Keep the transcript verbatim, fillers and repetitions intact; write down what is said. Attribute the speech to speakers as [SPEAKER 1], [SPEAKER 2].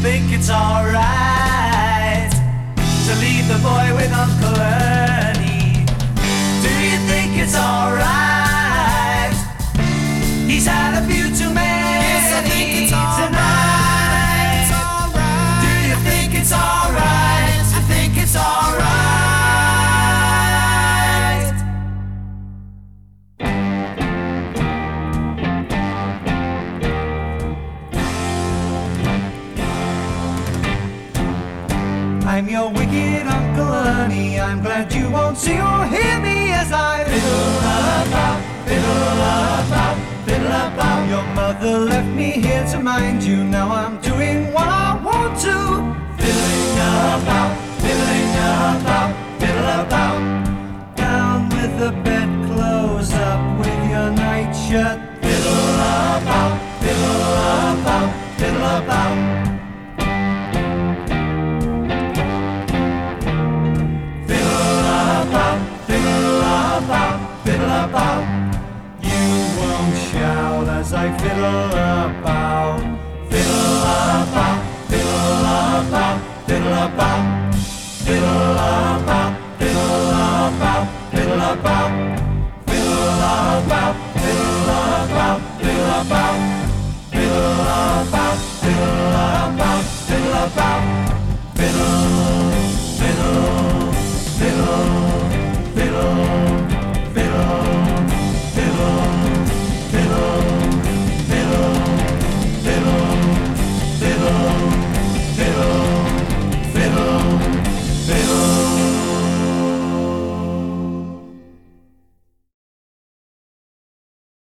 [SPEAKER 1] think it's alright to leave the boy with Uncle Ernie? Do you think it's alright? He's had a few too many
[SPEAKER 2] Yes, I think it's alright.
[SPEAKER 1] tonight.
[SPEAKER 2] It's alright.
[SPEAKER 1] Do you think it's alright? I think it's alright. I'm your wicked Uncle Ernie. I'm glad you won't see or hear me as I fiddle about, fiddle about, fiddle about. Your mother left me here to mind you. Now I'm doing what I want to. Fiddling about, fiddling about, fiddle about. Down with the bedclothes, up with your nightshirt. Fiddle about, fiddle about, fiddle about. Fiddle about, you won't shout as I fiddle about. Fiddle about, fiddle about, fiddle about. Fiddle about, fiddle about, fiddle about. Fiddle about, fiddle about, fiddle about. Fiddle about, fiddle about, fiddle about.